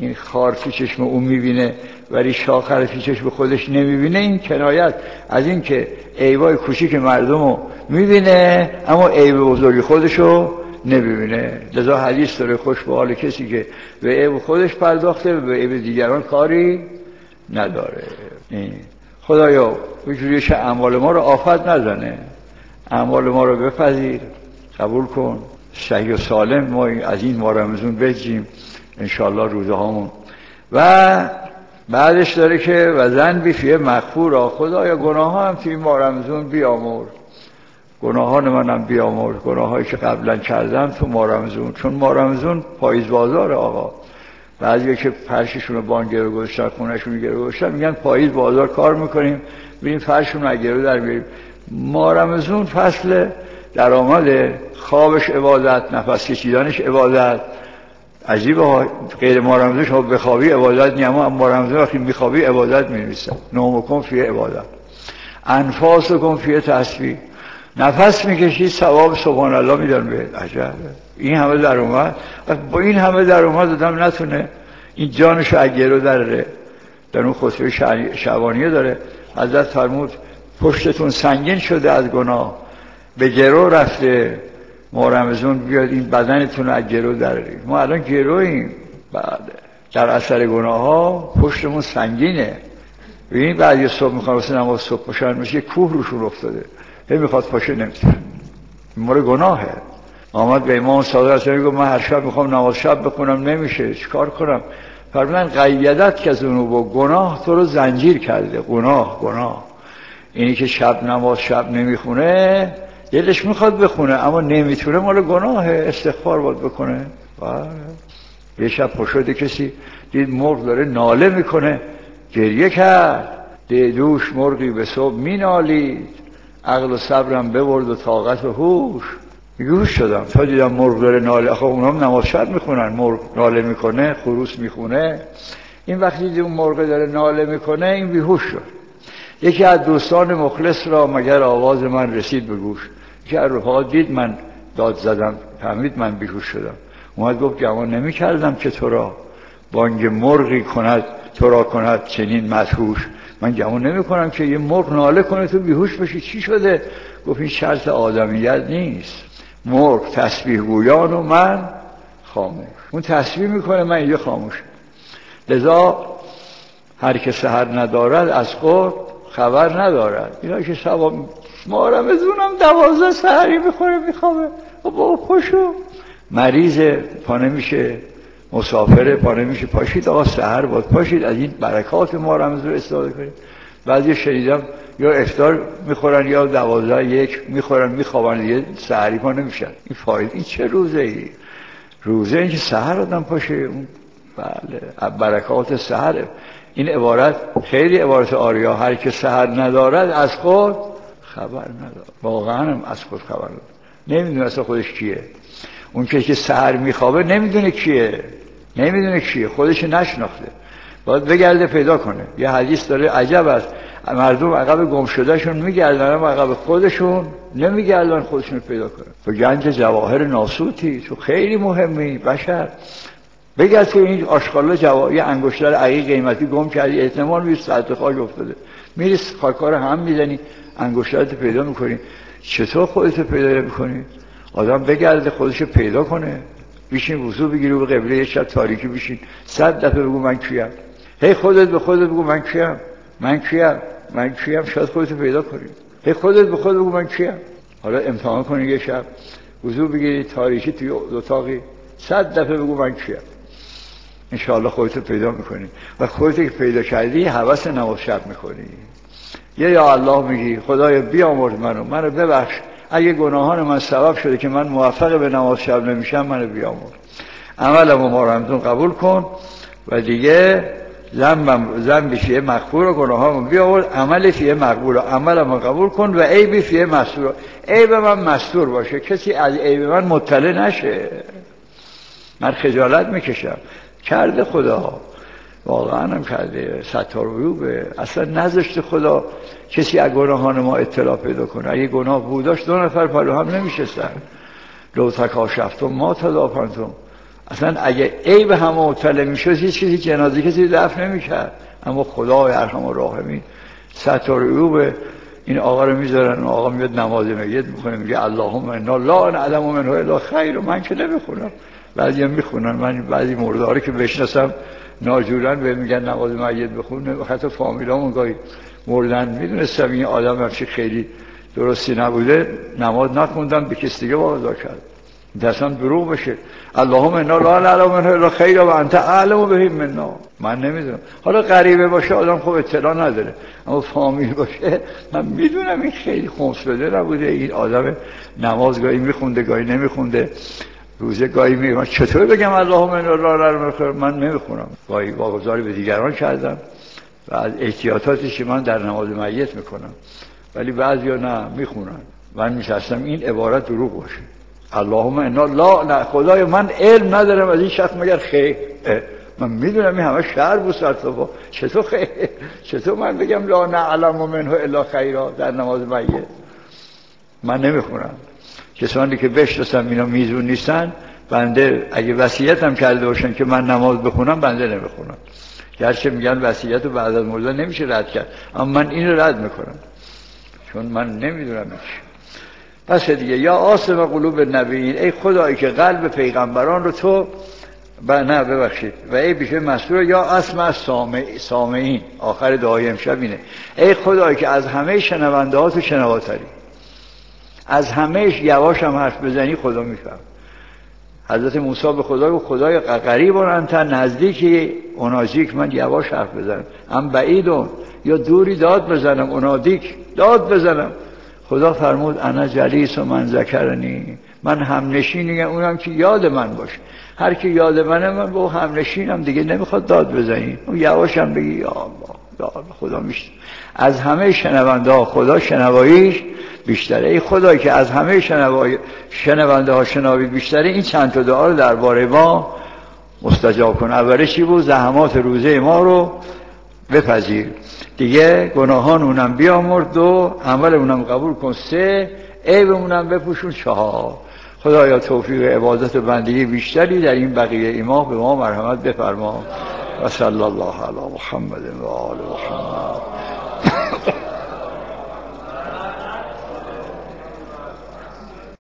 این خار تو چشم اون میبینه ولی شاخر تو چشم خودش نمیبینه، این کنایت از این که عیبای کوچیک مردمو میبینه اما عیب بزرگی خودشو نمیبینه. لذا حدیث داره خوش به حال کسی که به عیب خودش پرداخته و به عیب دیگران کاری نداره. خدایا بجوریش اعمال ما رو آفت نزنه، اعمال ما رو بپذیر، قبول کن، صحیح و سالم ما از این ماه رمضان بجیم انشاءالله روزه هامون. و بعدش داره که و ذنبی فیه مغفورا، خدایا گناه ها هم توی این ماه رمضان بیامرز، گناهان منم بیامرز، گناهایی که قبلا کردم تو ماه رمضان، چون ماه رمضان پاییز بازار آقا. بعضی که فرششون رو بان گرو گذاشتن، خونهشون رو گرو گذاشتن، میگن پاییز بازار کار میکنیم بریم فرششون رو گرو در بیاریم. ماه رمضان فصل درآمد، خوابش عبادت، نفس کشیدنش عبادت. عجیبه غیر ماه رمضان شما بخوابی عبادت نیم، اما ماه رمضان وقتی میخوابی عبادت می‌نویسن. نومکم فیه عبادت، انفاسکم فیه تسبیح، نفس میکشید ثواب سبحان الله میدن بهت. عجب، این همه در اومد، با این همه در اومد آدم نتونه این جانشو اگه رو در اون خطبه شعبانیه داره حضرت فرمود پشتتون سنگین شده از گناه، به گرو رفته، ما رمضان بیاد این بدنتون رو از گرو درارید. ما الان گرویم، در اثر گناه ها پشتمون سنگینه. ببینید بعد صبح میخوان واسه نماز صبح پاشن میشه کوه روشون افتاده، هی میخواد پاشه نمیتونه، مال گناهه. آمد به امام صادق اصلا میگه من هر شب میخوام نماز شب بخونم نمیشه، چیکار کنم؟ فرمودن قیدت که ذنوب، گناه تو رو زنجیر کرده. گناه اینی که شب نماز شب نمیخونه دلش میخواد بخونه اما نمیتونه، مال گناهه، استغفار باید بکنه. یه شب پشده کسی دید مرغ داره ناله میکنه، گریه کرد، دوش مرغی به صبح مینالید، عقل و صبرم ببرد و طاقت و هوش. بیهوش شدم تا دیدم مرغ داره ناله. آخه اونام نماز شب میخونن، مرغ ناله میکنه، خروس میخونه. این وقتی دید اون مرغ داره ناله میکنه این بیهوش شد. یکی از دوستان مخلص را مگر آواز من رسید به گوش، یکی از رفقا دید من داد زدم، فهمید من بیهوش شدم، اومد گفت گمان نمی کردم که تو را بانگ مرغی کند، تو را کند چنین مدهوش. من گمان نمی کنم که یه مرغ ناله کنه تو بیهوش بشی. چی شده؟ گفت این شرط آدمیت نیست، مرغ تسبیح گویان و من خاموش. اون تسبیح میکنه من اینجا خاموش. لذا هر که سحر ندارد از قرب خبر ندارد. اینا که شبا ما رمضونم 12 سحری میخوره میخوابه با خوشو، مریضه پا نمیشه، مسافره پا نمیشه، پاشید آقا سحر باید پاشید، از این برکات ما رمضون استفاده کنید. بعضی شنیدم یا افطار میخورن یا 12 میخورن میخوابن دیگه سحری پا نمیشن. این فاید این چه روزه ای؟ روزه این که سحر آدم پاشه، اون بله برکات سحر. این عبارت خیلی عبارت آریا، هر که سحر ندارد از خود خبر ندارد. واقعا هم از خود خبر ندارد، نمیدونه اصلا خودش کیه. اون که سحر میخوابه نمیدونه کیه، خودش نشناخته، باید بگرده پیدا کنه. یه حدیث داره عجب است، مردم عقب گم شده شون میگردن اما عقب خودشون نمیگردن خودشون پیدا کنن. تو گنج جواهر ناسوتی، تو خیلی مهمی بشر، بگرد تو این آشغالا یه انگشتر عقیق قیمتی گم کردی، احتمال میشه سطح خاک افتاده، میری خاکار هم میزنی انگشترت پیدا میکنی. چطور خودت پیدا میکنی؟ آدم بگرده خودشو پیدا کنه، بشین وضو بگیری و به قبله یه شب تاریکی بشین 100 دفعه بگو من کیم. هی خودت به خودت بگو من کیم، شاید خودتو پیدا کنی. هی خودت به خودت بگو من کیم. حالا امتحان کنی یه شب وضو بگیری تاریکی توی اتاقی 100 دفعه بگو من کیم، انشاءالله خودتو پیدا میکنی. و خودتو که پیدا کردی هوس نماز شب میکنی. یا الله میگی خدایا بیامرز منو ببخش، اگه گناهان من سبب شده که من موفق به نماز شب نمیشم منو بیامرز. عملمو ما رمضان قبول کن و دیگه ذنبی فیه مغفور و گناهامو بیامرز، عمل فیه مقبول و عملمو قبول کن و عیبی فیه مستور، عیب من مستور باشه، کسی از عیب من مطلع نشه. من خجالت میکشم، کرده خدا، واقعا هم کرده، ستار عیوبه، اصلا نذاشته خدا کسی از گناهان ما اطلاع پیدا کنه. اگه گناه بوداش 2 نفر پلو هم نمیشستن. لو تکاشفتم ما تدافنتم، اصلا اگه عیب هم مطلع میشد هیچ کسی جنازه کسی دفن نمیکرد. اما خدای ارحم الراحمین ستار عیوب این آقا رو میذارن و آقا میاد نماز میت میخونه میگه اللهم انا لا نعلم منه الا خیر. و من که نمیخونم، بعضیا میخونن. من بعضی مردارا که بشناسم ناجورن به میگن نماز میت بخونه، حتی فامیلامون گاهی مردن میدونستم این آدم همچی خیلی درستی نبوده، نماز نخوندم به کسی دیگه واقعا کرد دستم دروغ بشه. اللهم انا لا نعلم منه الا خیر و انت اعلم به منا. من نمیدونم، حالا غریبه باشه آدم خب اطلاع نداره، اما فامیل باشه من میدونم این خیلی خمس بده نبوده. این آدم نماز گاهی میخونده گاهی نمیخونده، روزه گاهی میگه من چطور بگم اللهم انا لا نعلم منه، من نمیخونم. گاهی واگذاری به دیگران کردم و از احتیاطاتش من در نماز میت میکنم، ولی بعضیا نه میخونن. من میشستم این عبارت دروغ باشه. اللهم انا لا نه، خدای من علم ندارم از این شخص مگر خیر. من میدونم این همه شعر بود سرطبا، چطور خیر؟ چطور من بگم لا نعلم منه الا خیرا در نماز میت؟ من نمیخونم. کسانی که بشناسم اینا میزون نیستن، بنده اگه وصیتم کرده باشن که من نماز بخونم بنده نمیخونم. گرچه میگن وصیت رو بعد از مردن نمیشه رد کرد، اما من این رو رد میکنم چون من نمیدونم چی. پس دیگه یا آسم قلوب النبیین، ای خدایی که قلب پیغمبران رو تو نه ببخشید و ای بیشه مسئول، یا اسمع سامعین. آخر دعای امشب اینه ای خدایی که از همه شنونده ها تو شنواتری، از همه یواش هم حرف بزنی خدا میفهم. حضرت موسی به خدا گفت خدای قریب انت، نزدیکی اونازیک من یواش حرف بزنم، هم بعیدون یا دوری داد بزنم، اونادیک داد بزنم. خدا فرمود انا جلیس و من ذکرنی، من همنشینی اونم که یاد من باشه. هر کی یاد منه من با همنشینم دیگه، نمیخواد داد بزنی، اون یواشم بگی یا الله یا الله خدا میشت. از همه شنونده ها خدا شنواییش بیشتره. ای خدایی که از همه شنونده ها شنوایی بیشتره، این چند تا دعا رو درباره ما مستجاب کن. اولش چی بود؟ زحمات روزه ما رو بپذیر، دیگه گناهان اونم بیامرد، 2 عمل اونم قبول کن، 3 عیب اونم بپوشون، 4 خدایا توفیق عبادت و بندگی بیشتری در این بقیه ایمان به ما مرحمت بفرما. و صلی الله علی محمد و آل محمد.